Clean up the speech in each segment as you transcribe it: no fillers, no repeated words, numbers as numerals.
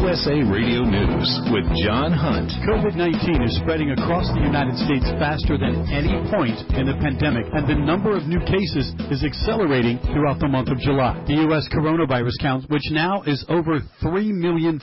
USA Radio News with John Hunt. COVID-19 is spreading across the United States faster than any point in the pandemic, and the number of new cases is accelerating throughout the month of July. The U.S. coronavirus count, which now is over 3,500,000,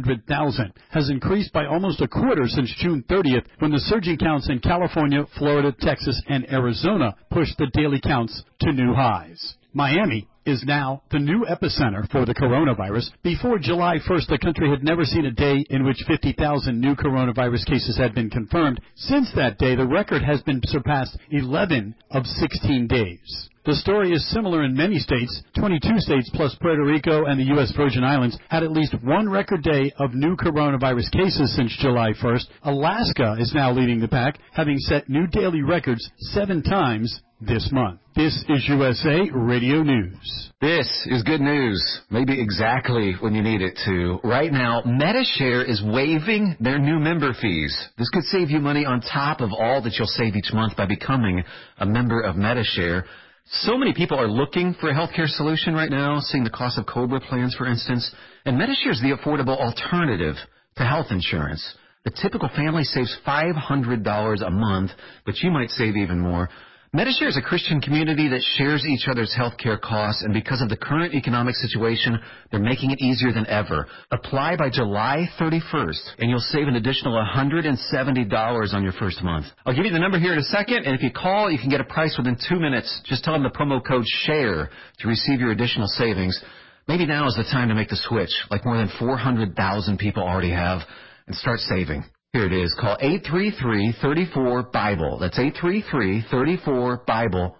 has increased by almost a quarter since June 30th, when the surging counts in California, Florida, Texas, and Arizona pushed the daily counts to new highs. Miami is now the new epicenter for the coronavirus. Before July 1st, the country had never seen a day in which 50,000 new coronavirus cases had been confirmed. Since that day, the record has been surpassed 11 of 16 days. The story is similar in many states. 22 states plus Puerto Rico and the U.S. Virgin Islands had at least one record day of new coronavirus cases since July 1st. Alaska is now leading the pack, having set new daily records 7 times this month. This is USA Radio News. This is good news, maybe exactly when you need it to. Right now, Medi-Share is waiving their new member fees. This could save you money on top of all that you'll save each month by becoming a member of Medi-Share. So many people are looking for a healthcare solution right now, seeing the cost of COBRA plans, for instance. And Medi-Share is the affordable alternative to health insurance. The typical family saves $500 a month, but you might save even more. Medi-Share is a Christian community that shares each other's health care costs, and because of the current economic situation, they're making it easier than ever. Apply by July 31st, and you'll save an additional $170 on your first month. I'll give you the number here in a second, and if you call, you can get a price within 2 minutes. Just tell them the promo code SHARE to receive your additional savings. Maybe now is the time to make the switch, like more than 400,000 people already have, and start saving. Here it is. Call 833-34-BIBLE. That's 833-34-BIBLE.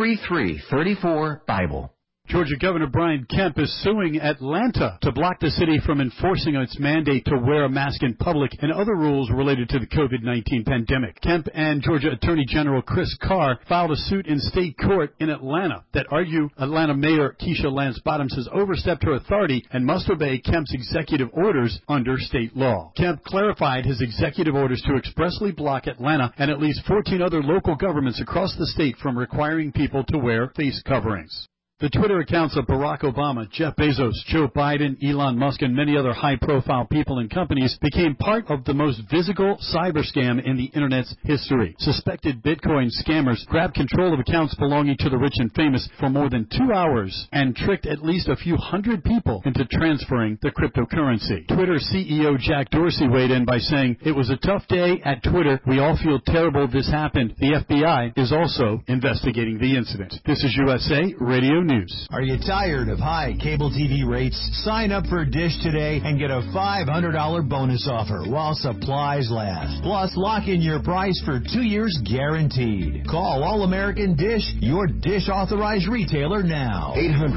833-34-BIBLE. Georgia Governor Brian Kemp is suing Atlanta to block the city from enforcing its mandate to wear a mask in public and other rules related to the COVID-19 pandemic. Kemp and Georgia Attorney General Chris Carr filed a suit in state court in Atlanta that argue Atlanta Mayor Keisha Lance Bottoms has overstepped her authority and must obey Kemp's executive orders under state law. Kemp clarified his executive orders to expressly block Atlanta and at least 14 other local governments across the state from requiring people to wear face coverings. The Twitter accounts of Barack Obama, Jeff Bezos, Joe Biden, Elon Musk, and many other high-profile people and companies became part of the most visible cyber scam in the Internet's history. Suspected Bitcoin scammers grabbed control of accounts belonging to the rich and famous for more than 2 hours and tricked at least a few hundred people into transferring the cryptocurrency. Twitter CEO Jack Dorsey weighed in by saying, "It was a tough day at Twitter. We all feel terrible this happened. The FBI is also investigating the incident." This is USA Radio News. Are you tired of high cable TV rates? Sign up for Dish today and get a $500 bonus offer while supplies last. Plus, lock in your price for 2 years guaranteed. Call All-American Dish, your Dish authorized retailer now.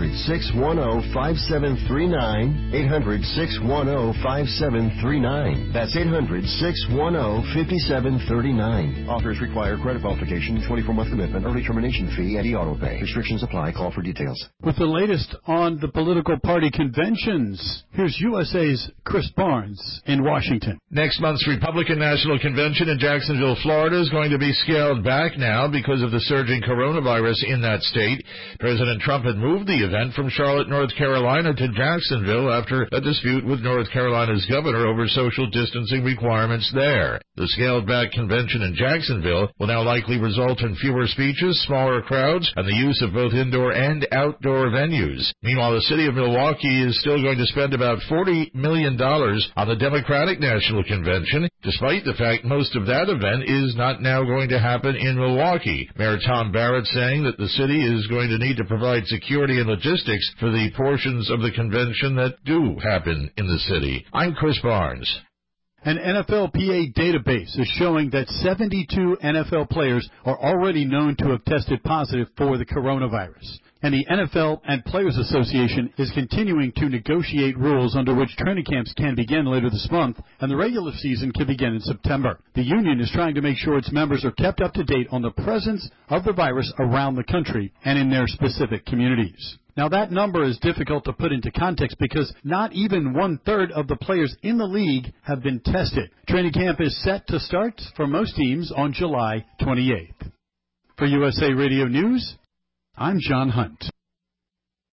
800-610-5739. 800-610-5739. That's 800-610-5739. Offers require credit qualification, 24-month commitment, early termination fee, and auto pay. Restrictions apply. Call for details. With the latest on the political party conventions, here's USA's Chris Barnes in Washington. Next month's Republican National Convention in Jacksonville, Florida is going to be scaled back now because of the surging coronavirus in that state. President Trump had moved the event from Charlotte, North Carolina to Jacksonville after a dispute with North Carolina's governor over social distancing requirements there. The scaled-back convention in Jacksonville will now likely result in fewer speeches, smaller crowds, and the use of both indoor and outdoor venues. Meanwhile, the city of Milwaukee is still going to spend about $40 million on the Democratic National Convention, despite the fact most of that event is not now going to happen in Milwaukee. Mayor Tom Barrett saying that the city is going to need to provide security and logistics for the portions of the convention that do happen in the city. I'm Chris Barnes. An NFLPA database is showing that 72 NFL players are already known to have tested positive for the coronavirus. And the NFL and Players Association is continuing to negotiate rules under which training camps can begin later this month, and the regular season can begin in September. The union is trying to make sure its members are kept up to date on the presence of the virus around the country and in their specific communities. Now, that number is difficult to put into context because not even one-third of the players in the league have been tested. Training camp is set to start for most teams on July 28th. For USA Radio News, I'm John Hunt.